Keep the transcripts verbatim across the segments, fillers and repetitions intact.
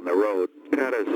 the road. Pat has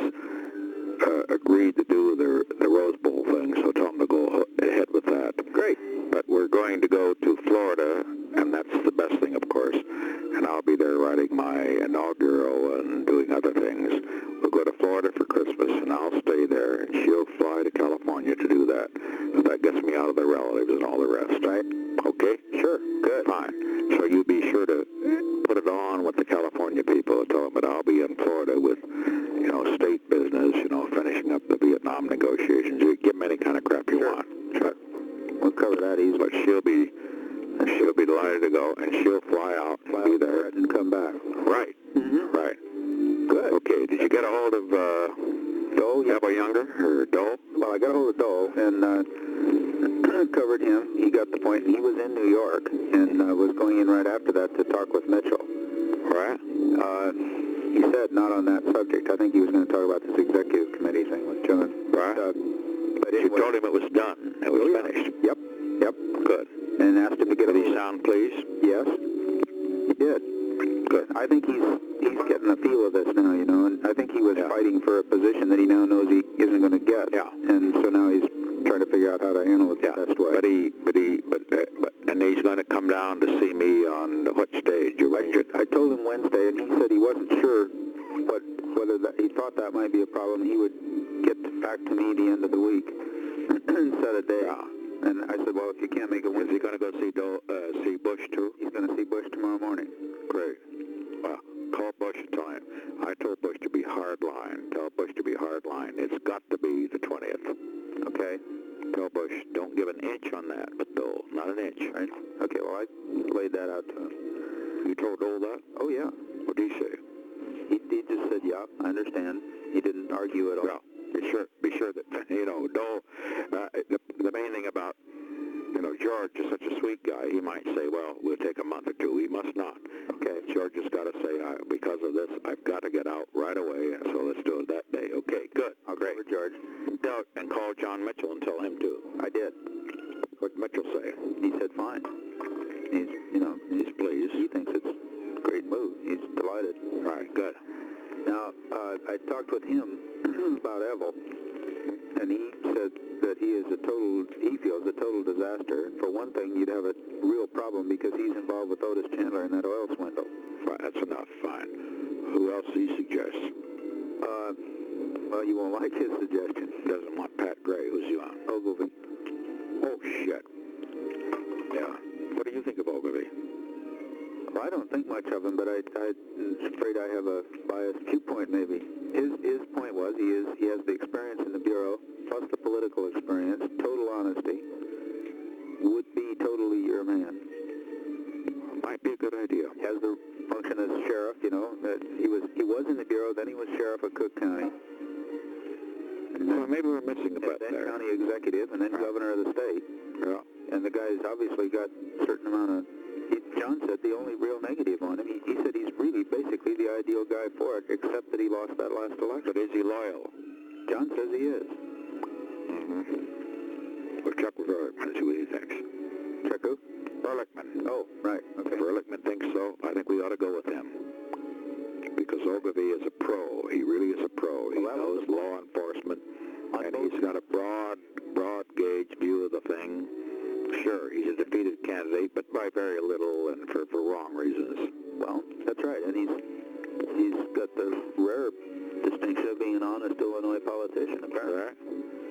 uh, agreed to do the, the Rose Bowl thing, so tell him to go ahead with that. Great. But we're going to go to Florida, and that's the best thing, of course. And I'll be there riding my inaugural and doing other things. We'll go to Florida for Christmas, and I'll stay there, and she'll fly to California to do that. So that gets me out of the relatives and all the rest, right? Okay? Sure. Good. Fine. So you be sure to put it on with the California people. Tell them that I'll be in Florida with, you know, state business, you know, finishing up the Vietnam negotiations. You give them any kind of crap you Sure. want. Sure. We'll cover that easily. But she'll be, she'll be delighted to go, and she'll fly out and Fly be out there. and come back. Right. Mm-hmm. Right. Good. Okay. Did you get a hold of uh, Dole? Yeah. Ever Younger or Dole? Well, I got a hold of Dole and uh, covered him. He got the point. He was in New York and uh, was going in right after that to talk with Mitchell. Right. Uh, he said not on that subject. I think he was going to talk about this executive committee thing with John. Right. Uh, but You anyway, told him it was done. It was Oh, yeah. finished. Yep. Yep. Good. And asked him to get a Did he hold of- sound pleased? Yes, he did. Good. I think he's he's getting the feel of this now, you know, and I think he was Yeah. fighting for a position that he now knows he isn't going to get. Yeah. And so now he's trying to figure out how to handle it Yeah. the best way. But he, but he, but, uh, but, and he's going to come down to see me on the what stage? You I, arranged it? I told him Wednesday, and he said he wasn't sure what whether that, he thought that might be a problem. He would get back to me the end of the week and set a day. Yeah. And I said, well, if you can't make it Is Wednesday, he going to go see Do, uh, see Bush too? he's going to see Bush tomorrow morning. Great. Well, call Bush and tell him. I told Bush to be hardline. Tell Bush to be hardline. It's got to be the twentieth. Okay. Tell Bush, don't give an inch on that, but Dole, not an inch. Right. Okay. Well, I laid that out to him. You told Dole that? Oh yeah. What did he say? He, he just said, yeah, I understand. He didn't argue at all. Yeah. Be sure, be sure that, you know, Dole, uh, the, the main thing about, you know, George is such a sweet guy, he might say, well, we'll take a month or two. He must not. Okay, George has got to say, uh, because of this, I've got to get out right away, and so let's do it that day. Okay, good. I'll go with George. Tell, and call John Mitchell and tell him too. I did. What'd Mitchell say? He said fine. He's, you know, He's pleased. he thinks it's a great move. He's delighted. All right, good. Now, uh, I talked with him about Evel, and he said that he is a total, he feels a total disaster. For one thing, you'd have a real problem because he's involved with Otis Chandler in that oil swindle. Fine, that's enough. Fine. Who else he suggests? Uh, well, you won't like his suggestion. Doesn't want Pat Gray. Who's he on? Ogilvy. Oh, shit. Yeah. What do you think of Ogilvy? Well, I don't think much of him, but I, I'm afraid I have a biased viewpoint, maybe. His his point was he is he has the experience in the Bureau, plus the political experience, total honesty, would be totally your man. Might be a good idea. He has the function as sheriff, you know, that he was he was in the Bureau, then he was sheriff of Cook County. And Well, maybe we're missing a and bit then there. county executive, and then Right. governor of the state. Yeah. And the guy's obviously got a certain amount of, he, John said the only real negative on him, he, he said he's really basically the ideal guy for it, except that he lost that last election. But is he loyal? John says he is. Mm-hmm. We'll check with Ehrlichman and see what he thinks. Check who? Ehrlichman. Oh, right, okay. If Ehrlichman thinks so, I think we ought to go with him. Because Ogilvy is a pro. He really is a pro. He Well, that knows was- law enforcement, On and both- he's got a broad, broad gauge view of the thing. Sure, he's a defeated candidate, but by very little and for, for wrong reasons. Well, that's right, and he's he's got the rare distinction of being an honest Illinois politician, apparently. Right?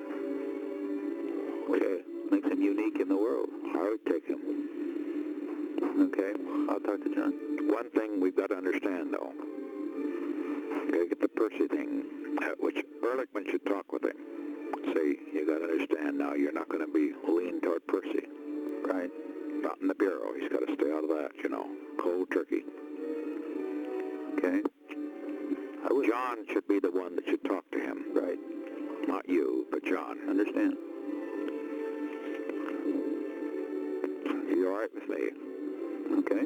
Okay. Makes him unique in the world. I would take him. Okay, I'll talk to John. One thing we've got to understand, though, you got to get the Percy thing, uh, which Ehrlichman should talk with him. Say, you got to understand now, you're not going to be lean toward Percy. Right. Not in the Bureau. He's got to stay out of that, you know. Cold turkey. Okay. I would, John should be the one that should talk to him. right. Not you, but John. Understand. You all right with me? Okay.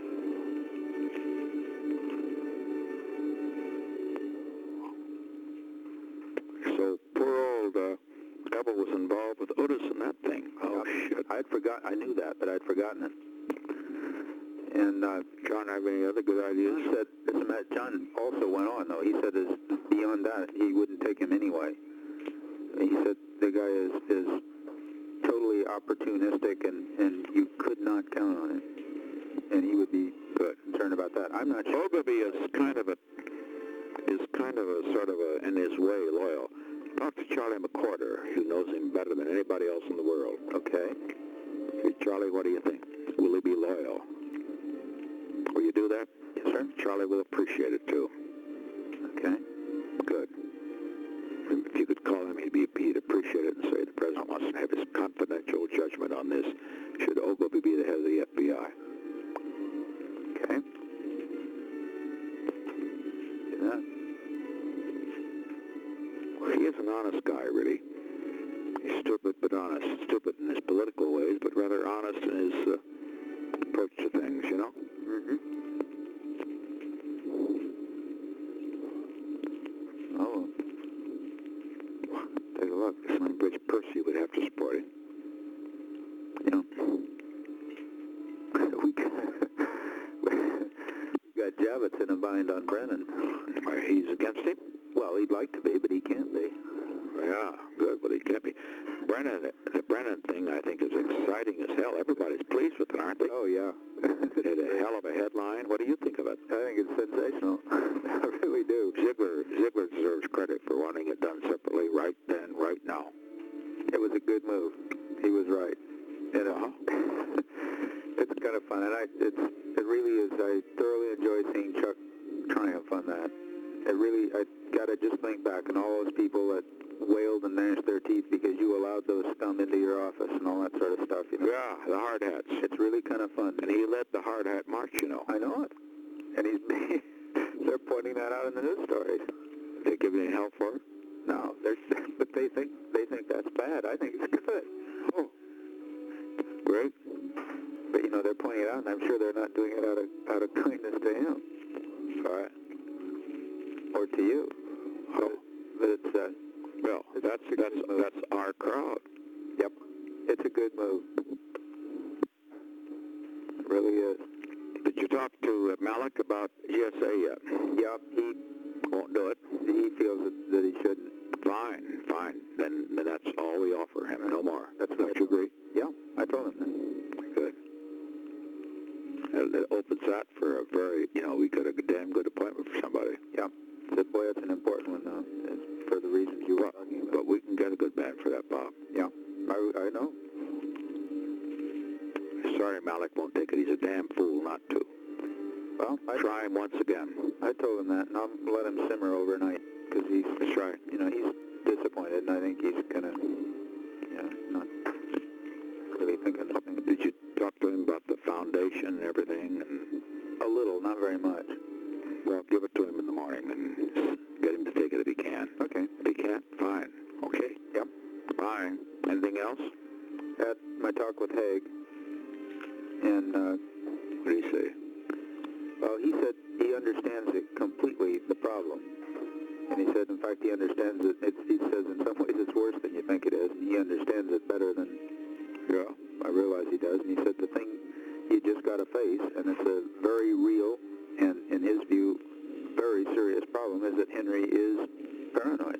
So poor old uh, Evel was involved with Otis in that thing. Oh, Yeah. shit. I'd forgot. I knew that, but I'd forgotten it. And uh, John have any other good ideas? John said, as a matter, John also went on, though. He said is beyond that, he wouldn't take him anyway. He said the guy is, is totally opportunistic, and, and you could not count on it. And he would be good, concerned about that. I'm not sure. Ogilvy is kind of a, is kind of a sort of a, in his way, loyal. Talk to Charlie McCorder, who knows him better than anybody else in the world. Okay. Hey, Charlie, what do you think? Will he be loyal? Will you do that? Yes, sir. Charlie will appreciate it, too. Okay. Good. If you could call him, he'd, be, he'd appreciate it and say the President wants to have his confidential judgment on this. Should Ogilvy be the head of the F B I? Okay. Do that. Well, he is an honest guy, really. He's stupid but honest. Stupid in his political ways, but rather honest in his uh, approach to things, you know? Mm-hmm. Oh. Take a look. Some Bridge Percy would have to support him. Yeah. we got, we got Javits in a bind on Brennan. Uh, He's against him? Well, he'd like to be, but he can't be. Yeah, good, but he can't be. Brennan, the Brennan thing, I think, is exciting as hell. Everybody's pleased with it, aren't they? Oh, yeah. It's a hell of a headline. What do you think of it? I think it's sensational. I really do. Ziegler, Ziegler deserves credit for wanting it done separately right then, right now. It was a good move. He was right. And Uh-huh. it's kind of fun, and I, it's, it really is. I thoroughly enjoy seeing Chuck triumph on that. It really, I got to just think back on all those people that wailed and gnashed their teeth because you allowed those scum into your office and all that sort of stuff, you know? Yeah, the hard hats. It's really kind of fun. And he led the hard hat march, you know. I know it. And he's they're pointing that out in the news stories. They give you any help for it? No, they're, but they think they think that's bad. I think it's good. Oh, great. But, you know, they're pointing it out, and I'm sure they're not doing it out of, out of kindness to him. All right. Or to you. Oh. But, but it's, uh, Well, it's that's, a that's, good move. that's our crowd. Yep. It's a good move. It really is. Did you talk to uh, Malik about E S A yet? Yep, he Won't do it. he feels that, that he shouldn't. Fine, fine. Then, then that's all we offer him, no more. That's Don't what you agree? Yeah, I told him that. Good. It, it opens that for a very, you know, we got a damn good appointment for somebody. Yeah. Said, boy, that's an important one, though, it's for the reasons you were But, talking about. but we can get a good man for that, Bob. Yeah, I, I know. Sorry, Malik won't take it. He's a damn fool not to. Well, I, Try him once again. I told him that, and I'll let him simmer overnight, because he's, That's right. you know, he's disappointed, and I think he's kind of, you know, not really thinking the thing. Did you talk to him about the foundation and everything? And, A little, not very much. well, give it to him in the morning and get him to take it if he can. Okay. If he can't, fine. Okay? Yep. Fine. Anything else? At my talk with Haig, and, uh, What do you say? well, he said he understands it completely, the problem. And he said, in fact, he understands it. It's, he says, in some ways, it's worse than you think it is. And he understands it better than Yeah. I realize he does. And he said the thing you just got to face, and it's a very real and, in his view, very serious problem, is that Henry is paranoid.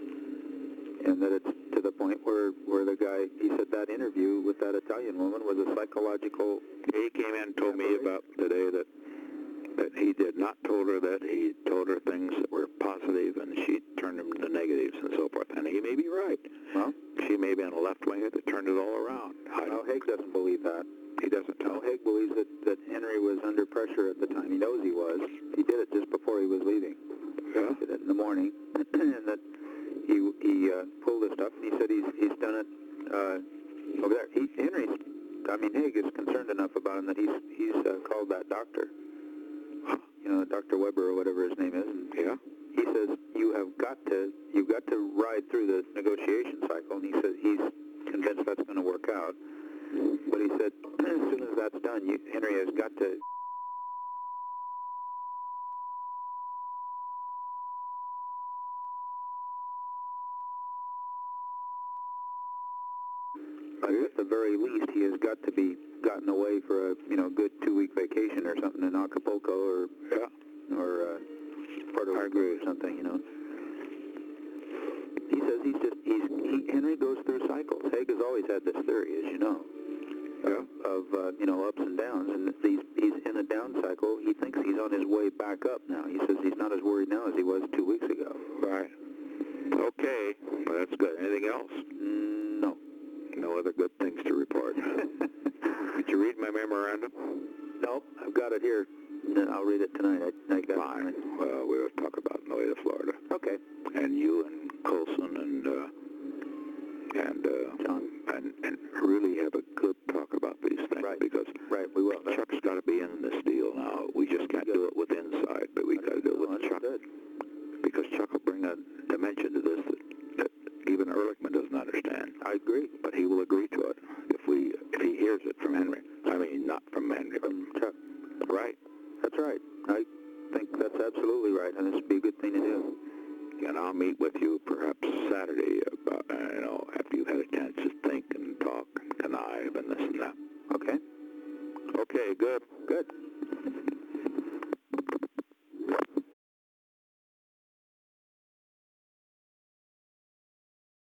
And that it's to the point where, where the guy, he said that interview with that Italian woman was a psychological... He came in and told me about today that that he did not told her that. He told her things that were positive, and she turned them to negatives and so forth. And he may be right. Well, She may be on a left-winger that turned it all around. I no, don't, Haig doesn't believe that. he doesn't No, tell. Haig believes that, that Henry was under pressure at the time. He knows he was. He did it just before he was leaving. Yeah? He did it in the morning, and that he he uh, pulled this stuff. And he said he's he's done it uh, over there. He, Henry's, I mean, Haig is concerned enough about him that he's he's uh, called that doctor. You know, Doctor Weber or whatever his name is. And Yeah? he says you have got to you've got to ride through the negotiation cycle. And he says he's convinced that's going to work out. But he said as soon as that's done, you, Henry has got to. I guess the the very least, he has got to be gotten away for a, you know, good two-week vacation or something in Acapulco or, yeah, or uh, Puerto Rico or something, you know. He says he's just, he's, he, Henry goes through cycles. Haig has always had this theory, as you know, yeah. of, of uh, you know, ups and downs, and he's, he's in a down cycle. He thinks he's on his way back up now. He says he's not as worried now as he was two weeks ago. Right. Okay, well, that's good. Anything else? Mm, no. No other good things to report. Did you read my memorandum? No, I've got it here. I'll read it tonight. I, I got Fine. It tonight. Well, we'll talk about Noeda, Florida. Okay. And you and Colson and uh, and uh, John. And, and really have a good talk about these things. Right. Because right, we will. Chuck's got to be in this deal now. We just can't do it with inside, but we got to do it with Chuck. Because Chuck will bring a dimension to this that, that even Ehrlichman doesn't understand. I agree. But he will agree to it if we if he hears it from Henry. I mean, not from Henry, but From Chuck. Right. That's right. I think that's absolutely right, and this would be a good thing to do. And I'll meet with you perhaps Saturday about, uh, you know, after you've had a chance to think and talk and connive and this and that. Okay. Okay, good. Good.